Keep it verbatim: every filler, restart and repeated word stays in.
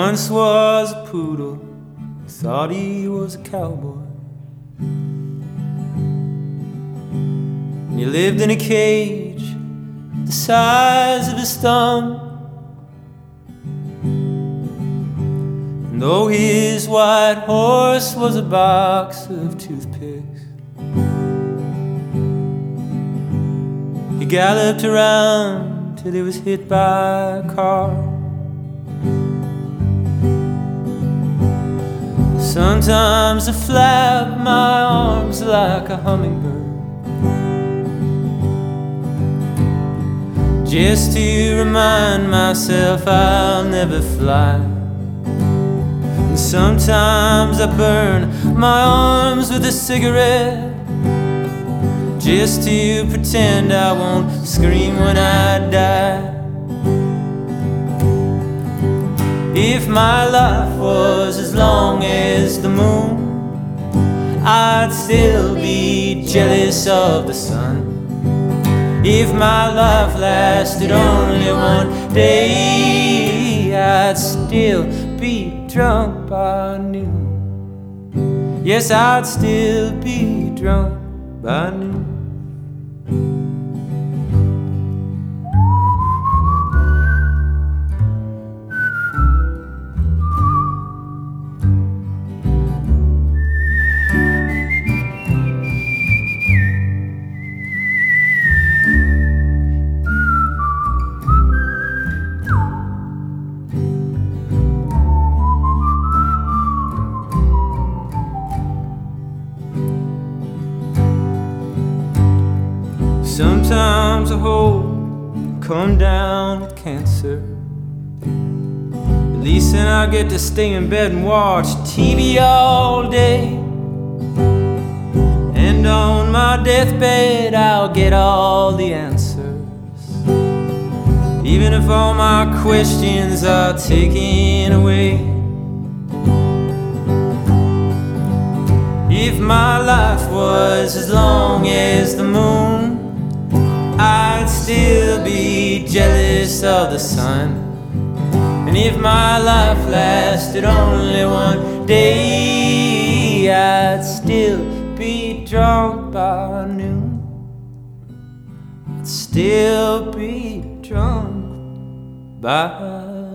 once was a poodle who thought he was a cowboy. And he lived in a cage the size of his thumb. And though his white horse was a box of toothpicks, he galloped around till he was hit by a car. Sometimes I flap my arms like a hummingbird, just to remind myself I'll never fly. And sometimes I burn my arms with a cigarette, just to pretend I won't scream when I die. If my life was as long as the moon, I'd still be jealous of the sun. If my life lasted only one day, I'd still be drunk by noon. Yes, I'd still be drunk by noon. Sometimes I hope I come down with cancer. At least then I get to stay in bed and watch T V all day. And on my deathbed I'll get all the answers, even if all my questions are taken away. If my life was as long as the moon, I'd still be jealous of the sun. And if my life lasted only one day, I'd still be drunk by noon. I'd still be drunk by